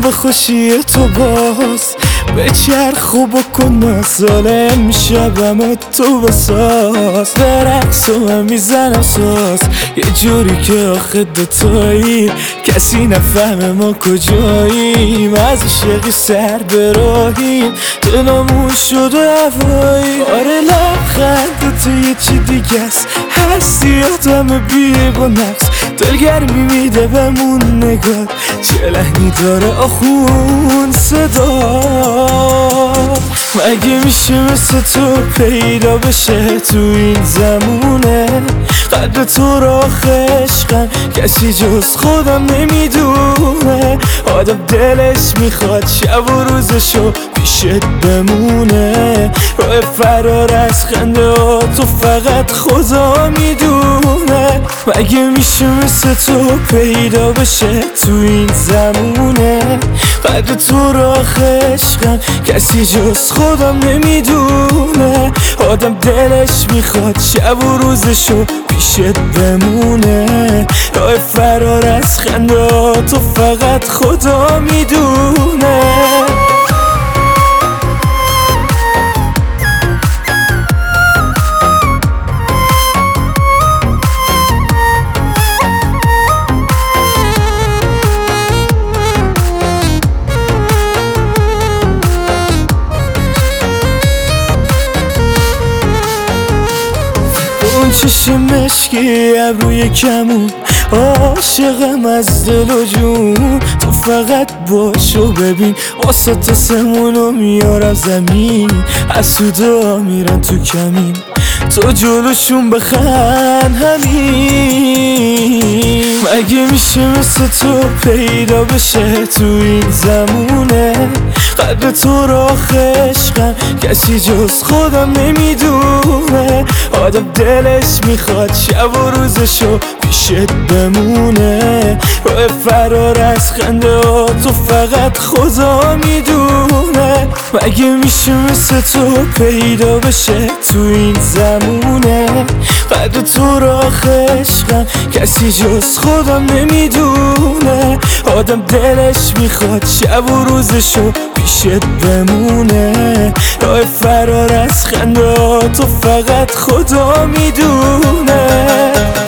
به خوشی تو باز بچرخ و بکن ظالم شبم تو بساز برقص و من میزنم ساز یه جوری که آخه دوتایی کسی نفهمه ما کجاییم از عشقی سر براهیم دلمون شد و هوایی آره لبخند تو یه چی دیگه است هستی آدم بیه با نفس دلگرمی میده بمون نگاه چه لحنی داره آخون صدا مگه میشه مثل تو پیدا بشه تو این زمونه قدر تو را عشقم کسی جز خودم نمیدونه آدم دلش میخواد شب و روزشو پیشت بمونه راه فرار از خنده ها تو فقط خدا میدونه مگه میشه مثل تو پیدا بشه تو این زمونه قدر تو را عشقم کسی جز خودم نمیدونه آدم دلش میخواد شب و روزشو پیشت بمونه راه فرار از خنده ها تو فقط خدا میدونه اون چشم مشکی ابروی کمون عاشقم از دل و جون تو فقط باشو ببین واسه تسمونو میارم زمین حسودا میرن تو کمین تو جلوشون بخند همین مگه میشه مثل تو پیدا بشه تو این زمونه قدر تو را عشقم کسی جز خودم نمیدونه آدم دلش میخواد شب و روزشو پیشت بمونه راه فرار از خنده ها تو فقط خدا میدونه مگه میشه مثل تو پیدا بشه تو این زمونه قدر تو را عشقم کسی جز خودم نمیدونه آدم دلش میخواد شب و روزشو پیشت بمونه راه فرار از خنده ها تو فقط خدا میدونه